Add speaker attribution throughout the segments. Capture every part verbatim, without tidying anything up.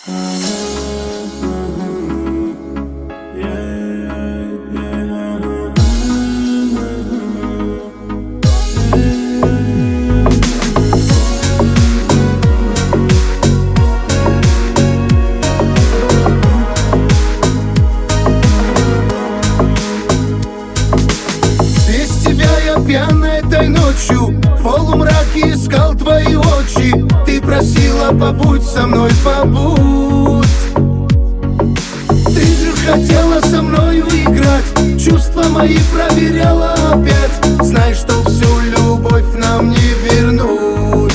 Speaker 1: Пьяной этой ночью в полумраке искал твои очи. Ты просила: побудь со мной, побудь. Ты же хотела со мною играть, чувства мои проверяла опять. Знай, что всю любовь нам не вернуть.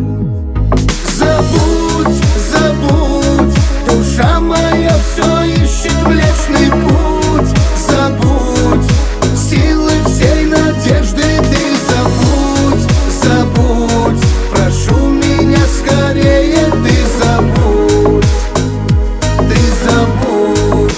Speaker 1: Забудь, забудь, душа моя все ищет Млечный Путь. Забудь, силы всей надежды ты забудь, забудь. Прошу меня скорее, ты забудь, ты забудь.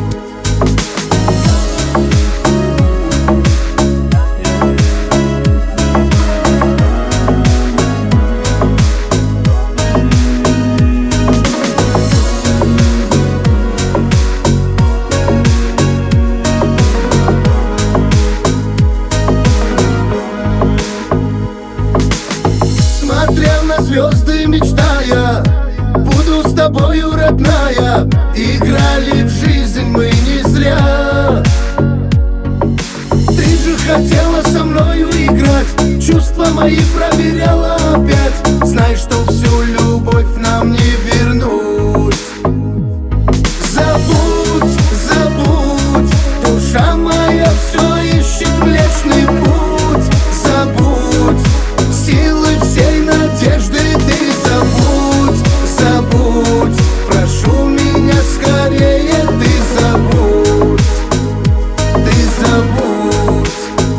Speaker 1: Смотрел на звезды, мечтая: буду с тобою, родная. Играли в жизнь мы не зря. Ты же хотела со мною играть, чувства мои проверяла опять. Знай, что всю любовь нам не вернуть. Забудь, забудь, душа моя все ищет Млечный Путь. Забудь, силы всей надежды ты забудь, забудь. Прошу меня скорее, ты забудь, ты забудь.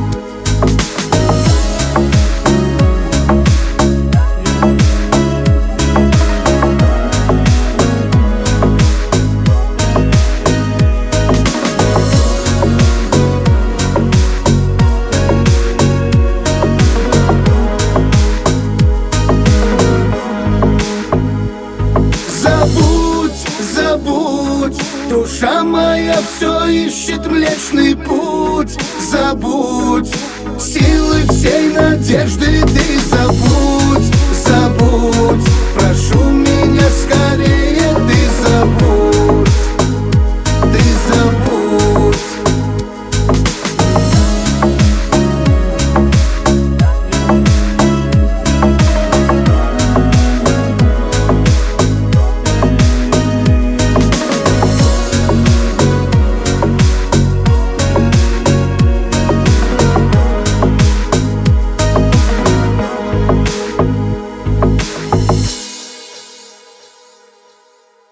Speaker 1: Забудь, забудь, душа моя все ищет Млечный Путь. Забудь, силы всей надежды ты забудь, забудь. Прошу